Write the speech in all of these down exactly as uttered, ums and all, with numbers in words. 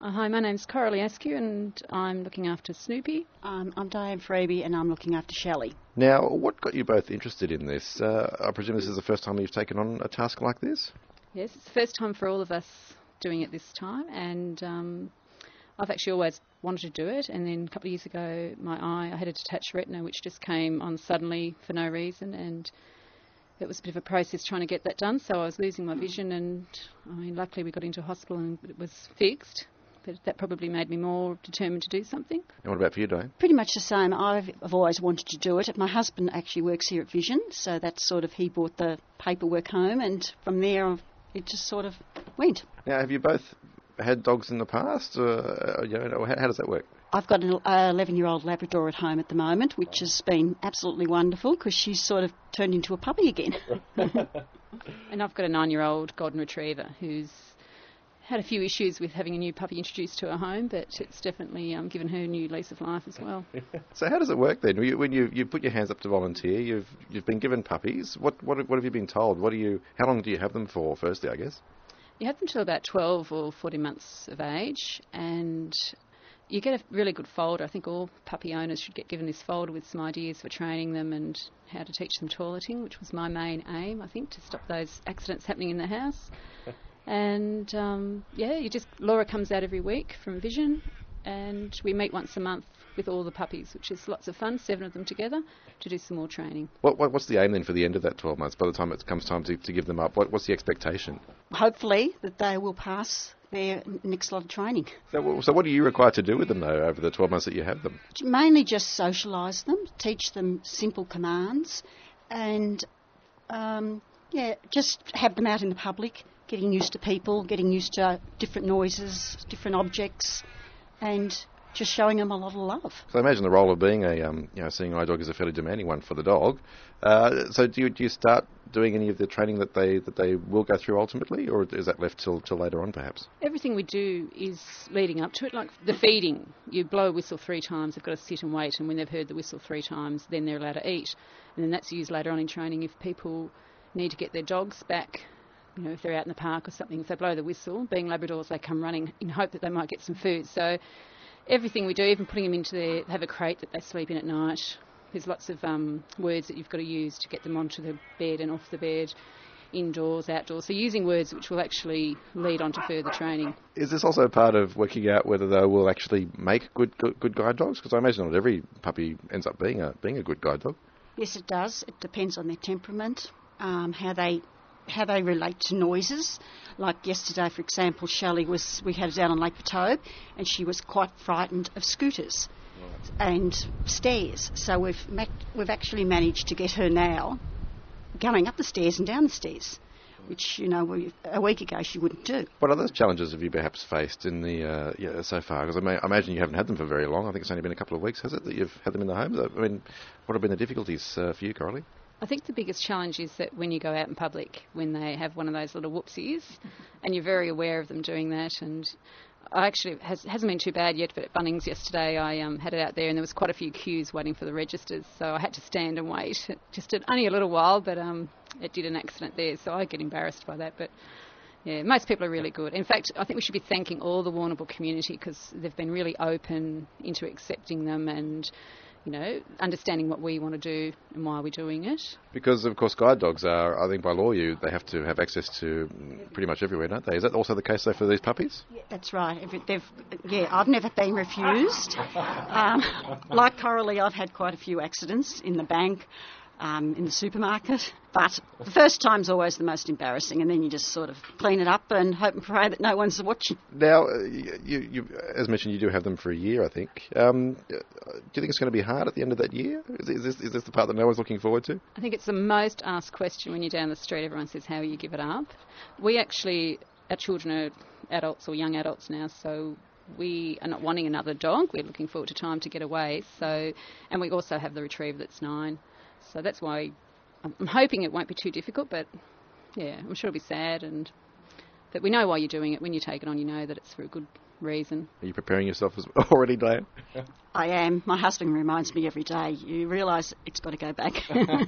Uh, hi, my name's Coralie Askew and I'm looking after Snoopy. Um, I'm Diane Freeby and I'm looking after Shelley. Now, what got you both interested in this? Uh, I presume this is the first time you've taken on a task like this? Yes, it's the first time for all of us doing it this time, and um, I've actually always wanted to do it, and then a couple of years ago my eye, I had a detached retina which just came on suddenly for no reason, and it was a bit of a process trying to get that done, so I was losing my vision, and I mean, luckily we got into hospital and it was fixed. But that probably made me more determined to do something. And what about for you, Diane? Pretty much the same. I've, I've always wanted to do it. My husband actually works here at Vision, so that's sort of, he brought the paperwork home, and from there it just sort of went. Now, have you both had dogs in the past? Or, you know, how, how does that work? I've got an eleven-year-old Labrador at home at the moment, which has been absolutely wonderful because she's sort of turned into a puppy again. And I've got a nine-year-old Golden Retriever who's had a few issues with having a new puppy introduced to her home, but it's definitely um, given her a new lease of life as well. So how does it work then? When you, you put your hands up to volunteer, you've you've been given puppies. What what what have you been told? What do you? How long do you have them for? Firstly, I guess. You have them till about twelve or fourteen months of age, and you get a really good folder. I think all puppy owners should get given this folder with some ideas for training them and how to teach them toileting, which was my main aim, I think, to stop those accidents happening in the house. And, um, yeah, you just Laura comes out every week from Vision, and we meet once a month with all the puppies, which is lots of fun, seven of them together, to do some more training. What, what What's the aim then for the end of that twelve months? By the time it comes time to, to give them up, what, what's the expectation? Hopefully that they will pass their next lot of training. So, so what are you required to do with them, though, over the twelve months that you have them? Mainly just socialise them, teach them simple commands, and, um, yeah, just have them out in the public, getting used to people, getting used to different noises, different objects, and just showing them a lot of love. So I imagine the role of being a um, you know, seeing eye dog is a fairly demanding one for the dog. Uh, so do you, do you start doing any of the training that they that they will go through ultimately, or is that left till, till later on perhaps? Everything we do is leading up to it, like the feeding. You blow a whistle three times, they've got to sit and wait, and when they've heard the whistle three times, then they're allowed to eat. And then that's used later on in training if people need to get their dogs back. You know, if they're out in the park or something, if they blow the whistle, being Labradors, they come running in hope that they might get some food. So everything we do, even putting them into their, have a crate that they sleep in at night. There's lots of um, words that you've got to use to get them onto the bed and off the bed, indoors, outdoors. So using words which will actually lead on to further training. Is this also part of working out whether they will actually make good good, good guide dogs? Because I imagine not every puppy ends up being a being a good guide dog. Yes, it does. It depends on their temperament, um, how they how they relate to noises. Like yesterday, for example, Shelley was, we had her down on Lake Patobe, and she was quite frightened of scooters right. and stairs. So we've ma- we've actually managed to get her now going up the stairs and down the stairs, which, you know, we, a week ago she wouldn't do. What other challenges have you perhaps faced in the uh, yeah, so far? Because I, may, I imagine you haven't had them for very long. I think it's only been a couple of weeks, has it, that you've had them in the homes? I mean, what have been the difficulties uh, for you, Coralie? I think the biggest challenge is that when you go out in public, when they have one of those little whoopsies, and you're very aware of them doing that. And I actually, it has, hasn't been too bad yet, but at Bunnings yesterday I um, had it out there and there was quite a few queues waiting for the registers, so I had to stand and wait. It just did only a little while, but um, it did an accident there, so I get embarrassed by that. But yeah, most people are really good. In fact, I think we should be thanking all the Warrnambool community because they've been really open into accepting them and, you know, understanding what we want to do and why we're doing it. Because, of course, guide dogs are, I think by law, you they have to have access to pretty much everywhere, don't they? Is that also the case, though, for these puppies? Yeah, that's right. If it, they've, yeah, I've never been refused. Um, like Coralie, I've had quite a few accidents in the bank, um, in the supermarket. But the first time's always the most embarrassing, and then you just sort of clean it up and hope and pray that no one's watching. Now, uh, you, you, as mentioned, you do have them for a year, I think. Um, do you think it's going to be hard at the end of that year? Is, is, this, is this the part that no one's looking forward to? I think it's the most asked question when you're down the street. Everyone says, how will you give it up? We actually, our children are adults or young adults now, so we are not wanting another dog. We're looking forward to time to get away. So, and we also have the retriever that's nine. So that's why I'm hoping it won't be too difficult, but yeah, I'm sure it'll be sad. And but we know why you're doing it. When you take it on, you know that it's for a good reason. Are you preparing yourself as already, Diane? I am. My husband reminds me every day, you realise it's got to go back.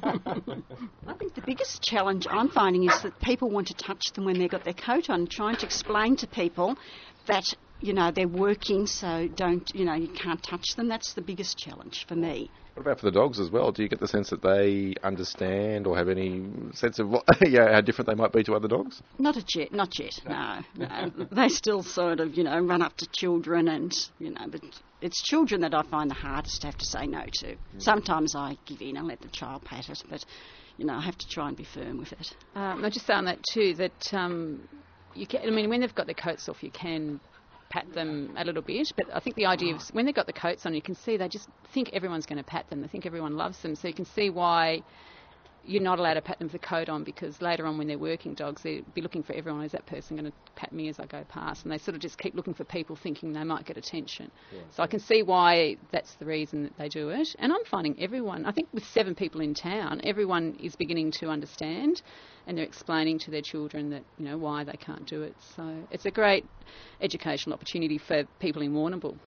I think the biggest challenge I'm finding is that people want to touch them when they've got their coat on, trying to explain to people that you know, they're working, so don't, you know, you can't touch them. That's the biggest challenge for me. What about for the dogs as well? Do you get the sense that they understand or have any sense of what, yeah, how different they might be to other dogs? Not a yet, not yet, no. no. They still sort of, you know, run up to children and, you know, but it's children that I find the hardest to have to say no to. Mm. Sometimes I give in and let the child pat it, but, you know, I have to try and be firm with it. Um, I'll just say on that too, that um, you can, I mean, when they've got their coats off, you can pat them a little bit, but I think the idea of when they've got the coats on, you can see they just think everyone's going to pat them. They think everyone loves them, so you can see why you're not allowed to pat them with the coat on, because later on when they're working dogs, they'll be looking for everyone. Is that person going to pat me as I go past? And they sort of just keep looking for people thinking they might get attention. Yeah. So I can see why that's the reason that they do it. And I'm finding everyone, I think with seven people in town, everyone is beginning to understand, and they're explaining to their children that, you know, why they can't do it. So it's a great educational opportunity for people in Warrnambool.